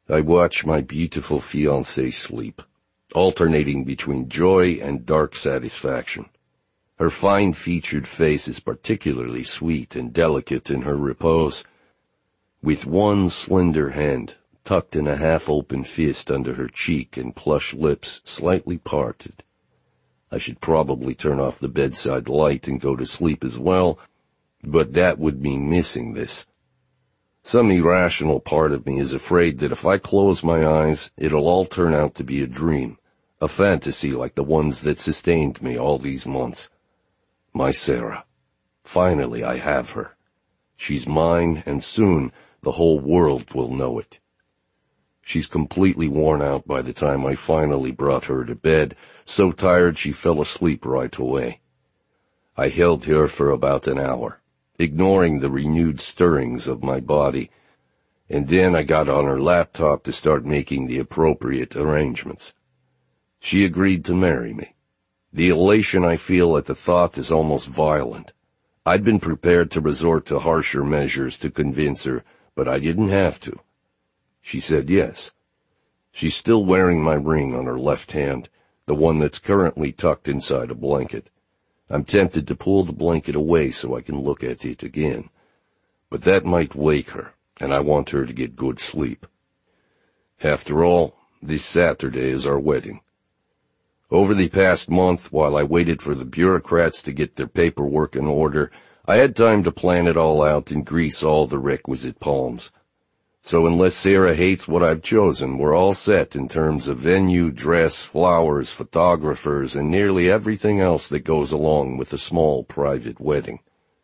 I watch my beautiful fiancée sleep, alternating between joy and dark satisfaction. Her fine-featured face is particularly sweet and delicate in her repose, with one slender hand tucked in a half-open fist under her cheek and plush lips slightly parted. I should probably turn off the bedside light and go to sleep as well, but that would mean missing this. Some irrational part of me is afraid that if I close my eyes, it'll all turn out to be a dream, a fantasy like the ones that sustained me all these months. My Sarah. Finally I have her. She's mine, and soon the whole world will know it. She's completely worn out by the time I finally brought her to bed, so tired she fell asleep right away. I held her for about an hour, ignoring the renewed stirrings of my body, and then I got on her laptop to start making the appropriate arrangements. She agreed to marry me. The elation I feel at the thought is almost violent. I'd been prepared to resort to harsher measures to convince her, but I didn't have to. She said yes. She's still wearing my ring on her left hand, the one that's currently tucked inside a blanket. I'm tempted to pull the blanket away so I can look at it again. But that might wake her, and I want her to get good sleep. After all, this Saturday is our wedding. Over the past month, while I waited for the bureaucrats to get their paperwork in order, I had time to plan it all out and grease all the requisite palms. So unless Sarah hates what I've chosen, we're all set in terms of venue, dress, flowers, photographers, and nearly everything else that goes along with a small private wedding.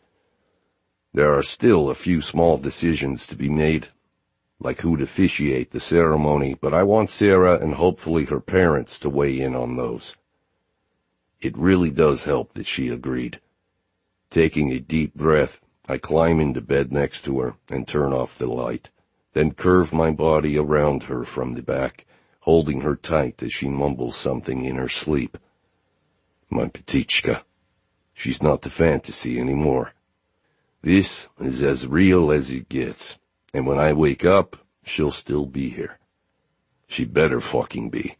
There are still a few small decisions to be made, like who'd officiate the ceremony, but I want Sarah and hopefully her parents to weigh in on those. It really does help that she agreed. Taking a deep breath, I climb into bed next to her and turn off the light, then curve my body around her from the back, holding her tight as she mumbles something in her sleep. My Petichka. She's not the fantasy anymore. This is as real as it gets, and when I wake up, she'll still be here. She better fucking be.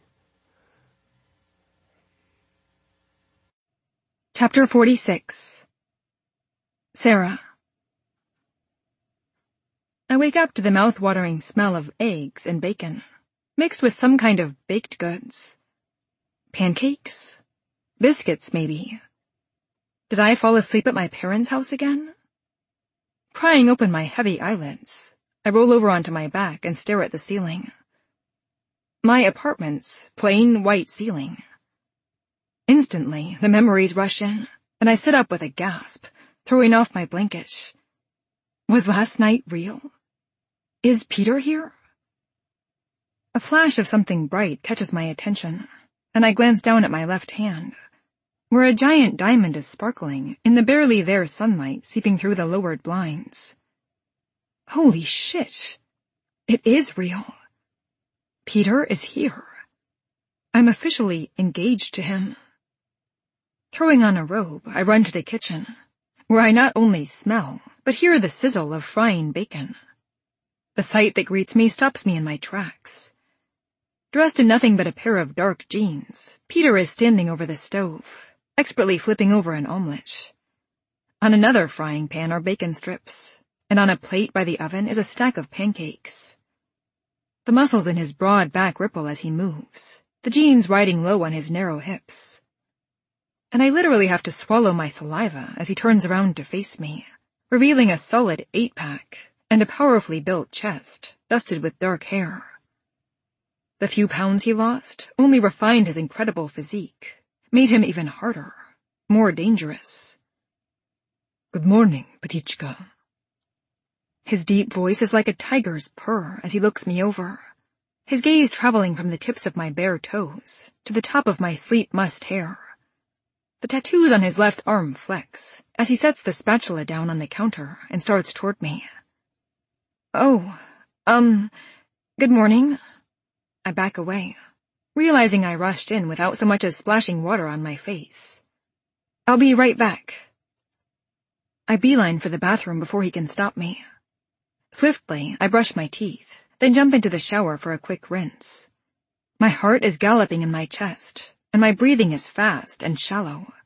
Chapter 46. Sarah. I wake up to the mouth-watering smell of eggs and bacon, mixed with some kind of baked goods. Pancakes? Biscuits, maybe. Did I fall asleep at my parents' house again? Prying open my heavy eyelids, I roll over onto my back and stare at the ceiling. My apartment's plain white ceiling. Instantly, the memories rush in, and I sit up with a gasp, throwing off my blanket. Was last night real? Is Peter here? A flash of something bright catches my attention, and I glance down at my left hand, where a giant diamond is sparkling in the barely there sunlight seeping through the lowered blinds. Holy shit! It is real. Peter is here. I'm officially engaged to him. Throwing on a robe, I run to the kitchen, where I not only smell, but hear the sizzle of frying bacon. The sight that greets me stops me in my tracks. Dressed in nothing but a pair of dark jeans, Peter is standing over the stove, expertly flipping over an omelette. On another frying pan are bacon strips, and on a plate by the oven is a stack of pancakes. The muscles in his broad back ripple as he moves, the jeans riding low on his narrow hips. And I literally have to swallow my saliva as he turns around to face me, revealing a solid 8-pack and a powerfully built chest, dusted with dark hair. The few pounds he lost only refined his incredible physique, made him even harder, more dangerous. Good morning, Petichka. His deep voice is like a tiger's purr as he looks me over, his gaze traveling from the tips of my bare toes to the top of my sleep mussed hair. The tattoos on his left arm flex as he sets the spatula down on the counter and starts toward me. Oh, good morning. I back away, realizing I rushed in without so much as splashing water on my face. I'll be right back. I beeline for the bathroom before he can stop me. Swiftly, I brush my teeth then jump into the shower for a quick rinse. My heart is galloping in my chest, and my breathing is fast and shallow.